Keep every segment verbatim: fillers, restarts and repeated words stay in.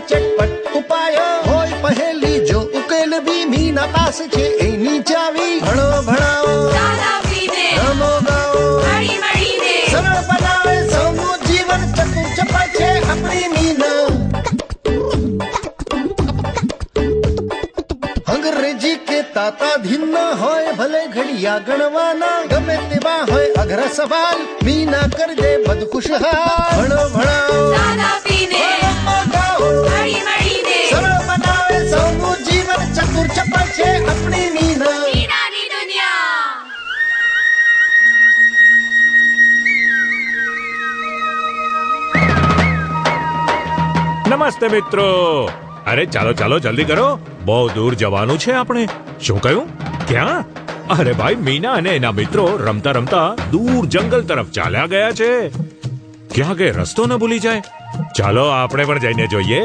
ચટપટ ઉપાય હોય પહેલી જો ઉકેલ બી મીના પાસે છે એની ચાવી ભણો ભણાવો રમો ગાઓ સરળ બનાવે સૌનું જીવન ચતુર ચપળ છે આપણી મીના અંગ્રેજી કે તાતા ધીન હોય ભલે ઘડિયા ગણવાના ગમે તેવા હોય અઘરા સવાલ મીના કરી દે બધ ખુશહાલ ભણો ભણાવો સરળ બનાવે સૌનું જીવન ચતુર ચપળ છે આપણી મીના નમસ્તે મિત્રો. અરે ચાલો ચાલો જલ્દી કરો, બહુ દૂર જવાનું છે આપણે. શું કહ્યું? ક્યાં? અરે ભાઈ, મીના અને એના મિત્રો રમતા રમતા દૂર જંગલ તરફ ચાલ્યા ગયા છે. ક્યાં કે રસ્તો ન ભૂલી જાય. ચાલો આપણે પણ જઈને જોઈએ.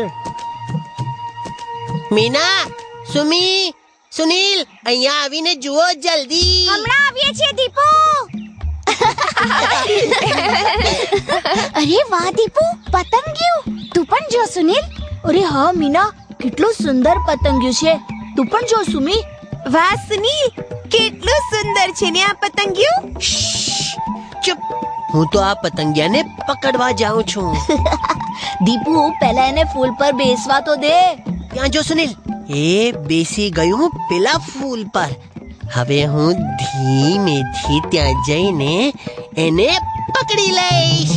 મીના, સુમી, સુનિલ, અહીંયા આવીને જુઓ જલ્દી. હમણાં આવીએ છીએ દીપુ. અરે વાહ દીપુ, પતંગિયું. તું પણ જો સુનિલ. અરે હા મીના, કેટલું સુંદર પતંગિયું છે. તું પણ જો સુમી. વાહ સુનિલ, કેટલું સુંદર છે ને આ પતંગિયું. ચૂપ, હું તો આ પતંગિયાને પકડવા જાઉં છું. દીપુ, પહેલા એને ફૂલ પર બેસવા તો દે. ત્યાં જો સુનિલ, એ બેસી ગયું પેલા ફૂલ પર. હવે હું ધીમેથી ત્યાં જઈને એને પકડી લઈશ.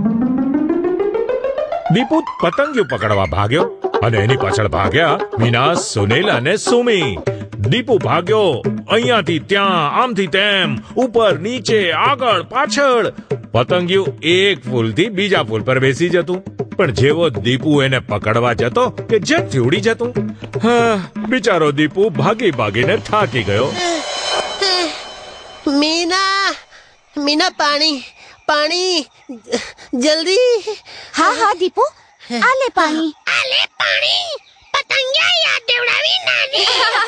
દીપુ પતંગિયું પકડવા ભાગ્યો અને એની પાછળ ભાગ્યા મીના, સુનિલ અને સુમી. દીપુ ભાગ્યો અહીંયાથી ત્યાં, આમથી તેમ, ઉપર નીચે, આગળ પાછળ. પતંગિયું એક ફૂલથી બીજા ફૂલ પર બેસી જતું, પણ જેવો દીપુ એને પકડવા જતો કે ઝટથી ઉડી જતું. હા, બિચારો દીપુ ભાગી ભાગીને થાકી ગયો. મીના, મીના, પાણી, પાણી, જલ્દી. હા હા દીપુ, આ લે પાણી. આ લે પાણી. પતંગિયા યાદ દેવડાવી નાની.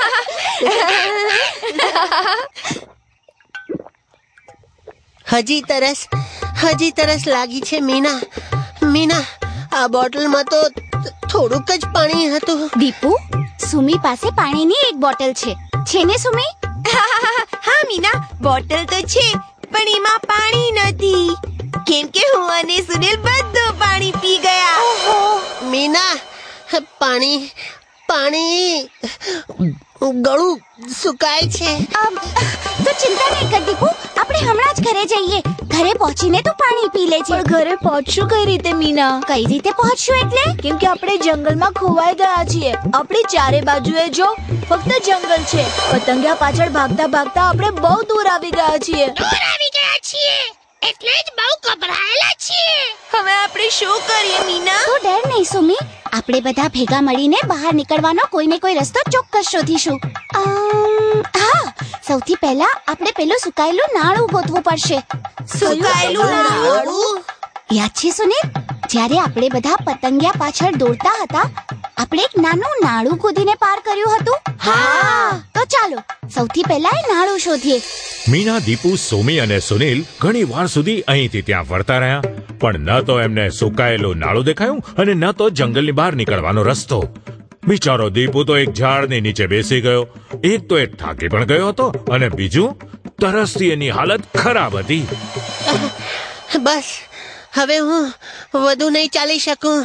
હજી તરસ, હજી તરસ લાગી છે મીના. મીના, આ બોટલમાં તો થોડુંક જ પાણી હતું. દીપુ, સુમી પાસે પાણીની એક બોટલ છે. છે ને સુમી? હા મીના, બોટલ તો છે, પણ એમાં પાણી નથી, કેમ કે હું અને સુનિલ બધું પાણી પી ગયા. મીના, પાણી, પાણી ગળું સુકાય છે. તો ચિંતા નહીં કર દીપુ, આપણે હમણાં જ ઘરે જઈએ. ઘરે પહોંચીને તું પાણી પી લેજે. પણ ઘરે પહોંચશું કઈ રીતે મીના? કઈ રીતે પહોંચશું એટલે? કેમ કે આપણે જંગલમાં ખોવાઈ ગયા છીએ. આપણી ચારે બાજુએ જો ફક્ત જંગલ છે. પતંગિયા પાછળ ભાગતા ભાગતા આપણે બહુ દૂર આવી ગયા છીએ. દૂર આવી ગયા છીએ એટલે જ બહુ ગભરાયેલા છીએ. હવે આપણે શું કરીએ મીના? તું ડર નહીં સુમી, આપણે બધા ભેગા મળીને બહાર નીકળવાનો કોઈ ને કોઈ રસ્તો ચોક્કસ શોધીશું. હા, સૌથી પહેલા આપણે પેલું સુકાયેલું નાળું ગોતવું પડશે. સુકાયેલું નાળું? યાદ છે સુનિલ, જ્યારે આપણે બધા પતંગિયા પાછળ દોડતા હતા, આપણે એક નાનું નાળું કૂદીને પાર કર્યું હતું. હા, તો ચાલો સૌથી પહેલા એ નાળું શોધીએ. મીના, દીપુ, સુમી અને સુનિલ ઘણી વાર સુધી અહીંથી ત્યાં ફરતા રહ્યા, પણ ન તો એમને સુકાયેલું નાળું દેખાયું અને ન તો જંગલની બહાર નીકળવાનો રસ્તો. બિચારો દીપુ તો એક ઝાડની નીચે બેસી ગયો. એક તો એ થાકી પણ ગયો હતો અને બીજું તરસથી એની હાલત ખરાબ હતી. બસ, હવે હું વધુ નહીં ચાલી શકું.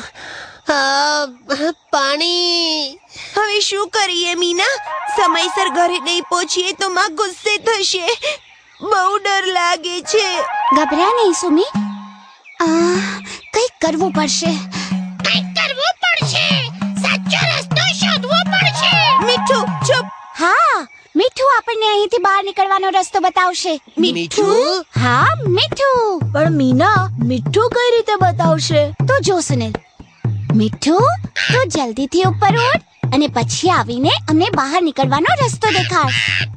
પાણી. હવે શું કરીએ મીના? સમયસર ઘરે નહીં પહોંચીએ તો માં ગુસ્સે થશે. બહુ ડર લાગે છે. ગભરા નહીં સુમી, કંઈક કરવું પડશે. કંઈક કરવું પડશે. સાચો રસ્તો શોધવો પડશે. મીઠું, ચૂપ. હા, મીઠું આપણને અહીંથી બહાર નીકળવાનો રસ્તો બતાવશે. મીઠું? હા, મીઠું. પણ મીના, મીઠું કઈ રીતે બતાવશે? તો જો સુનિલ, મીઠું, તું જલ્દીથી ઉપર ઉઠ અને પછી આવીને અમને બહાર નીકળવાનો રસ્તો દેખાડ.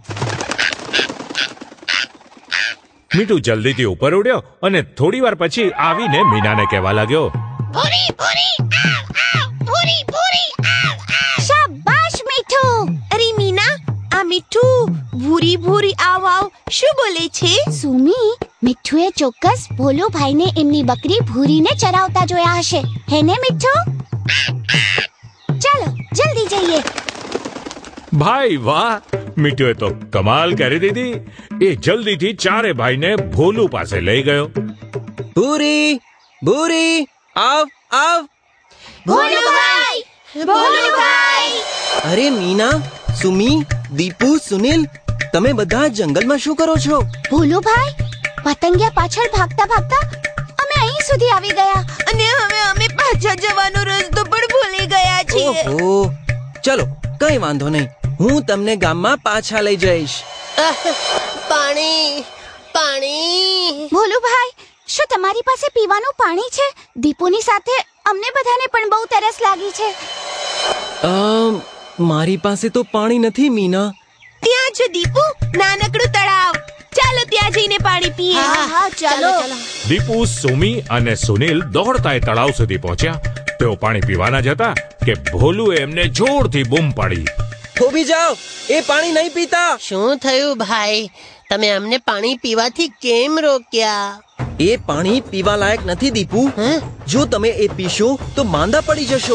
મીઠું જલ્દીથી ઉપર ઉડ્યો અને થોડી વાર પછી આવીને મીનાને કહેવા લાગ્યો, ભૂરી ભૂરી આવ આવ, ભૂરી ભૂરી આવ આવ. શાબાશ મીઠું. અરે મીના, આ મીઠું ભૂરી ભૂરી આવ આવ શું બોલે છે? સુમી, મીઠુએ ચોક્કસ ભોલુભાઈને એમની બકરી ભૂરીને ચરાવતા જોયા હશે. હે ને મીઠું? ચાલો જલ્દી જઈએ. ભાઈ વાહ, મીઠુએ તો કમાલ કરી દીધી. એ જલ્દીથી ચારે ભાઈને ભોલુ પાસે લઈ ગયો. ભૂરી, ભૂરી, આવ આવ. ભોલુભાઈ, ભોલુભાઈ. અરે મીના, સુમી, દીપુ, સુનિલ, તમે બધા જંગલમાં શું કરો છો? ભોલુભાઈ, પતંગિયા પાછળ ભાગતા ભાગતા અમે અહીં સુધી આવી ગયા અને હવે અમે પાછા જવાનો રસ્તો પણ ભૂલી ગયા છીએ. ઓહો, ચલો કઈ વાંધો નહીં, હું તમને ગામમાં પાછા લઈ જઈશ. પાણી, પાણી. ભોલુભાઈ, શું તમારી પાસે પીવાનું પાણી છે? દીપુની સાથે અમને બધાને પણ બહુ તરસ લાગી છે. અમ, મારી પાસે તો પાણી નથી મીના. ત્યાં છે દીપુ, નાનકડું તળાવ. ચાલો ત્યાં જઈને પાણી પીએ. હા હા ચાલો. દીપુ, સુમી અને સુનિલ દોડતા એ તળાવ સુધી પહોંચ્યા. તેઓ પાણી પીવાના જ હતા કે ભોલુએ એમને જોરથી બૂમ પાડી. થોભી જાઓ, એ પાણી નહીં પીતા. શું થયું ભાઈ? તમે અમને પાણી પીવાથી કેમ રોક્યા? એ પાણી પીવા લાયક નથી દીપુ. જો તમે એ પીશો તો માંદા પડી જશો.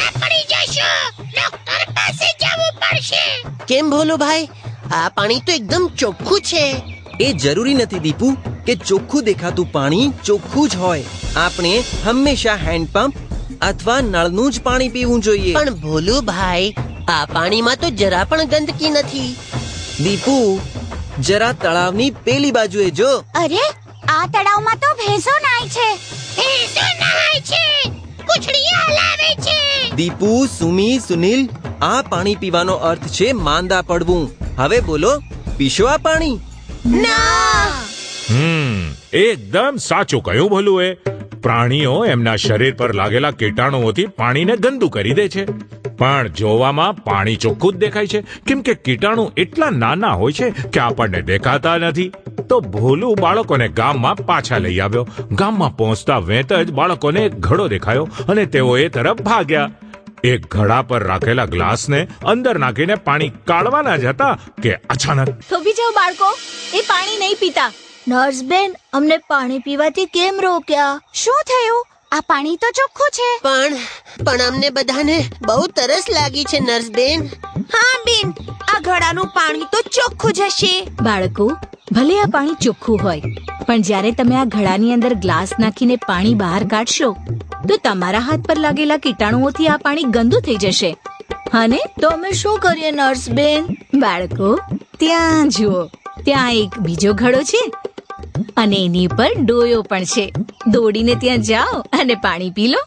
કેમ ભોલું ભાઈ? આ પાણી તો એકદમ ચોખ્ખું છે. એ જરૂરી નથી દીપુ કે ચોખ્ખું દેખાતું પાણી ચોખ્ખું જ હોય. આપણે હંમેશા હેન્ડપંપ અથવા નળનું જ પાણી પીવું જોઈએ. પણ ભોલું ભાઈ, આ પાણીમાં તો જરા પણ ગંદકી નથી. દીપુ, જરા તળાવની પેલી બાજુએ જો. અરે, આ તળાવમાં તો ભેંસો નાય છે. ભેંસો નાય છે, પૂંછડી હલાવે છે. દીપુ, સુમી, સુનિલ, આ પાણી પીવાનો અર્થ છે માંદા પડવું. હવે બોલો, પીશો આ પાણી? ના. હમ એકદમ સાચું કહ્યું ભોલુએ. પ્રાણીઓ એમના શરીર પર લાગેલા કીટાણુઓથી પાણીને ગંદુ કરી દે છે, પણ જોવામાં પાણી ચોખ્ખું જ દેખાય છે, કેમ કે કીટાણુ એટલા નાના હોય છે કે આપણને દેખાતા નથી. તો ભોલુ બાળકોને ગામમાં પાછા લઈ આવ્યો. ગામમાં પહોંચતા વેત જ બાળકોને એક ઘડો દેખાયો અને તેઓ એ તરફ ભાગ્યા. એક ઘડા પર રાખેલા ગ્લાસને અંદર નાખીને પાણી કાઢવાના જ હતા કે અચાનક. થોભી જાઓ બાળકો, એ પાણી નહીં પીતા. નર્સ બેન, અમને પાણી પીવાથી કેમ રોક્યા? શું થયું? આ પાણી તો ચોખ્ખું છે. પણ પણ અમને બધાને બહુ તરસ લાગી છે નર્સ બેન. હા બેન, આ ઘડાનું પાણી તો ચોખ્ખું જ હશે. બાળકો, ભલે આ પાણી ચોખ્ખું હોય, પણ જ્યારે તમે આ ઘડાની અંદર ગ્લાસ નાખીને પાણી બહાર કાઢશો તો તમારા હાથ પર લાગેલા કીટાણુઓથી આ પાણી ગંદુ થઈ જશે. અને તો અમે શું કરીએ નર્સ બેન? બાળકો, ત્યાં જુઓ, ત્યાં એક બીજો ઘડો છે અને એની પર ડોયો પણ છે. દોડીને ત્યાં જાઓ અને પાણી પી લો.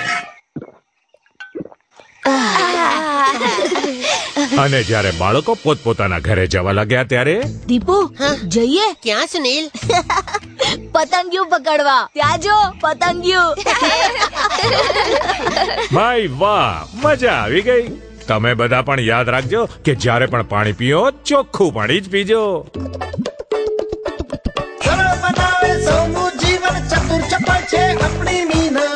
અને જ્યારે બાળકો પોતપોતાના ઘરે જવા લાગ્યા ત્યારે દીપુ, જઈએ. ક્યાં સુનિલ? પતંગિયું પકડવા. ત્યાં જો પતંગિયું. ભાઈ વાહ, મજા આવી ગઈ. તમે બધા પણ યાદ રાખજો કે જ્યારે પણ પાણી પીઓ, ચોખ્ખું પાણી જ પીજો. સરળ બનાવે સૌનું જીવન, ચતુર ચપળ છે આપણી મીના.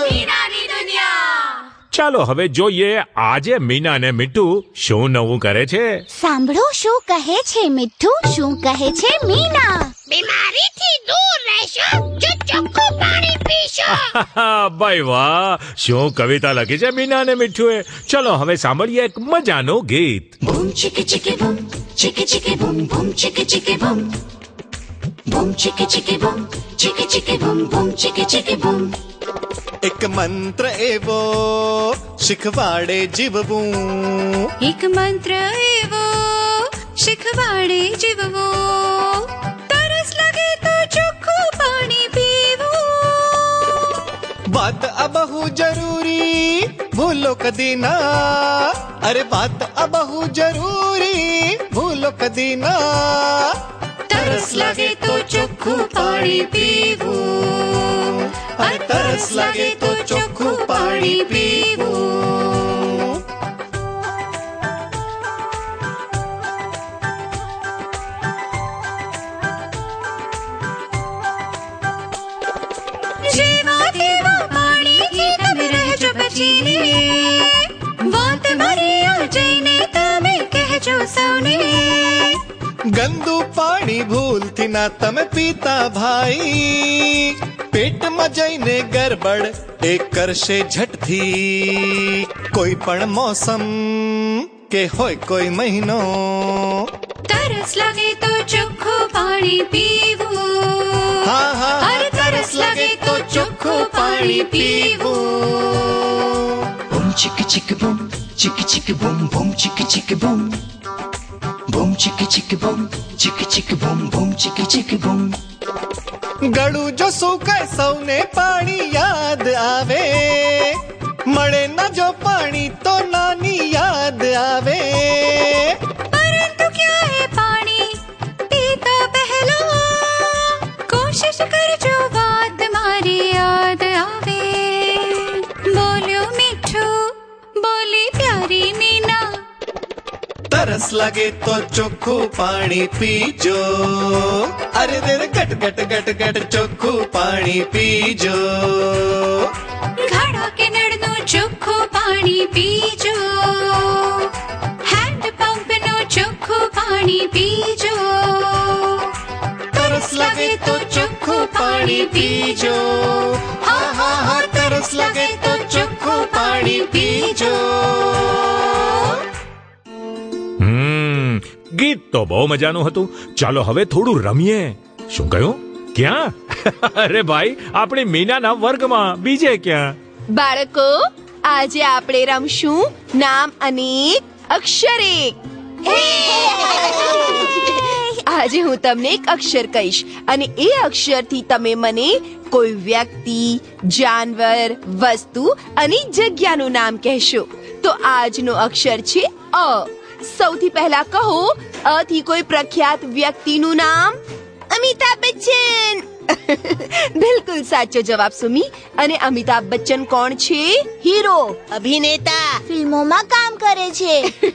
ચાલો હવે જોઈએ આજે મીના અને મીઠું શું નવું કરે છે. સાંભળો, શું કહે છે મીઠું, શું કહે છે મીના. બીમારીથી દૂર રહેશો જો ચોખ્ખું પાણી પીશો. ભાઈ વાહ, શું કવિતા લખી છે મીના અને મીઠુએ. ચલો હવે સાંભળીએ એક મજાનું ગીત. બૂમ ચીકી ચીકી બૂમ, ચીકી ચીકી બૂમ, બૂમ ચીકી ચીકી બૂમ, બૂમ ચીકી ચીકી બૂમ, ચીકી ચીકી બૂમ, બૂમ ચીકી ચીકી બૂમ. એક મંત્ર એવો શીખવાડે જીવવું, એક મંત્ર એવો શીખવાડે જીવવું, તરસ લાગે તો ચોખ્ખું પાણી પીવું. વાત આ બહુ જરૂરી, ભૂલો કદી ના. અરે વાત આ બહુ જરૂરી, ભૂલો કદી ના. તરસ લાગે તો ચોખ્ખું પાણી પીવું, અરે તરસ લાગે તો ચોખ્ખું પાણી પીવું. જેવા તેવા પાણીથી તમે રહેજો બચીને, વાત મારી આ જઈને તમે કહેજો સૌને. ગંદુ પાણી ભૂલથી ના તમે પીતા ભાઈ, પેટમાં જઈને ગરબડ એ કરશે ઝટથી. કોઈ પણ મોસમ કે હોય કોઈ મહિનો, તરસ લાગે તો ચોખ્ખું પાણી પીવું. હા હા અરે તરસ લાગે તો ચોખ્ખું પાણી પીવું. Boom chicka chicka boom, chicka chicka boom, boom chicka chicka boom. Boom chicka chicka boom, chicka chicka boom, boom chicka chicka boom. ગળું જો સુકાય સૌને પાણી યાદ આવે, મળે ના જો પાણી તો નાની યાદ આવે. પરંતુ ક્યાં હે પાણી પીતા પહેલો, કોશિશ કરજો વાત મારી યાદ આવે. બોલ્યો મીઠું, બોલી પ્યારી મીના. તરસ લાગે તો ચોખ્ખું પાણી પીજો. અરે રે ગટ ગટ ગટ ગટ ચોખ્ખું પાણી પીજો. ઘડા કે નળનું ચોખ્ખું પાણી પીજો. હેન્ડ પંપનું ચોખ્ખું પાણી પીજો. તરસ લાગે તો ચોખ્ખું પાણી પીજો. હા હા હા તરસ લાગે તો ચોખ્ખું પાણી પીજો. હમ ગીત તો બહુ મજાનું હતું. ચાલો હવે થોડું રમીએ. શું કહ્યું? ક્યાં? અરે ભાઈ, આપણી મીનાના વર્ગમાં, બીજે ક્યાં? બાળકો, આજે આપણે રમશું નામ અનેક અક્ષર એક. આજે હું તમને એક અક્ષર કહીશ અને એ અક્ષરથી તમે મને કોઈ વ્યક્તિ, જાનવર, વસ્તુ અને જગ્યાનું નામ કહેશો. તો આજનો અક્ષર છે અ. સૌથી પહેલા કહો, અ થી કોઈ પ્રખ્યાત વ્યક્તિનું નામ. અમિતાભ બચ્ચન. બિલકુલ સાચો જવાબ સુમી. અને અમિતાભ બચ્ચન કોણ છે? હીરો, અભિનેતા, ફિલ્મોમાં કામ કરે છે.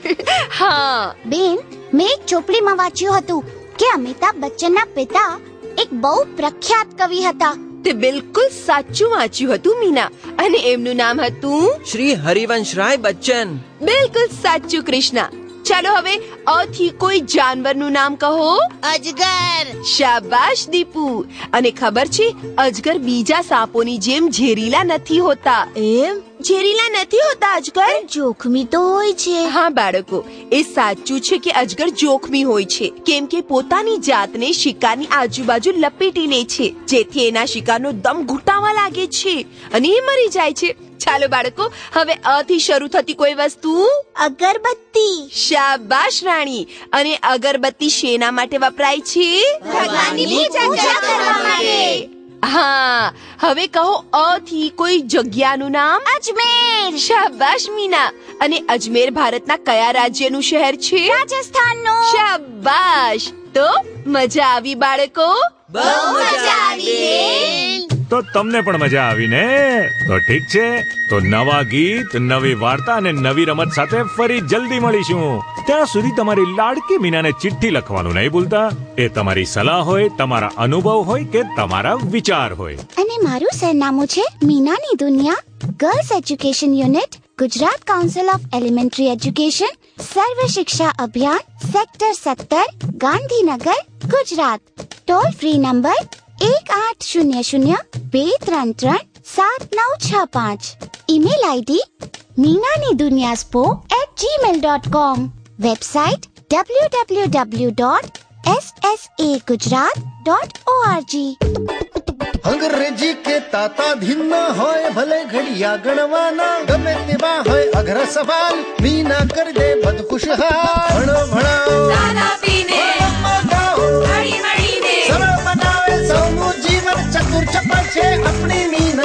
હા. બેન, મેં એક ચોપડીમાં વાંચ્યું હતું કે અમિતાભ બચ્ચનના પિતા એક બહુ પ્રખ્યાત કવિ હતા. તે બિલકુલ સાચું વાંચ્યું હતું મીના. અને એમનું નામ હતું શ્રી હરિવંશરાય બચ્ચન. બિલકુલ સાચું કૃષ્ણા. ચાલો હવે અ થી કોઈ જાનવરનું નામ કહો. અજગર. શાબાશ દીપુ. અને ખબર છે, અજગર બીજા સાપોની જેમ ઝેરીલા નથી હોતા. એમ? ઝેરીલા નથી હોતા અજગર. જોખમી તો હોય છે. હા બાળકો, એ સાચું છે કે અજગર જોખમી હોય છે, કેમ કે પોતાની જાતને શિકારની આજુબાજુ લપેટી લે છે, જેથી એના શિકારનો દમ ઘૂંટાવા લાગે છે અને એ મરી જાય છે. ચાલો બાળકો, હવે અ થી શરૂ થતી કોઈ વસ્તુ. અગરબત્તી. શાબાશ રાણી. અને અગરબત્તી શેના માટે વપરાય છે? ભગવાનની પૂજા કરવા માટે. હા. હવે કહો, અ થી કોઈ જગ્યાનું નામ. અજમેર. શાબાશ મીના. અને અજમેર ભારતના કયા રાજ્યનું શહેર છે? રાજસ્થાનનું. શાબાશ. તો મજા આવી બાળકો? બહુ મજા આવી. તો તમને પણ મજા આવી ને? તો ઠીક છે, તો નવા ગીત, નવી વાર્તા અને નવી રમત સાથે ફરી જલ્દી મળીશું. ત્યાં સુધી તમારી લાડકી મીનાને ચિઠ્ઠી લખવાનું નહીં ભૂલતા. એ તમારી સલાહ હોય, તમારા અનુભવ હોય કે તમારા વિચાર હોય. અને મારું સરનામું છે મીનાની દુનિયા, girls education unit, Gujarat council of elementary education, Sarva Shiksha Abhiyan, sector સત્તર, Gandhinagar, Gujarat. Toll free number એક આઠ શૂન્ય શૂન્ય બે ત્રણ ત્રણ સાત નવ છ પાંચ. ઈમેલ આઈડી મીનાની દુનિયા સ્પો at Gmail dot com. Website W W W dot S S A Gujarat dot org. અંગ્રેજી કે તાતા ધીના હોય, ભલે ઘડિયા ગણવાના, ગમે તેવા હોય અઘરા સવાલ, મીના કર દે બદ ખુશહાલ. ભણો ભણાવો, દાદા પીને, ગાઓ, હળી મળીને, સરળ બનાવે સૌનું જીવન. ચતુર ચપળ છે આપણી મીના.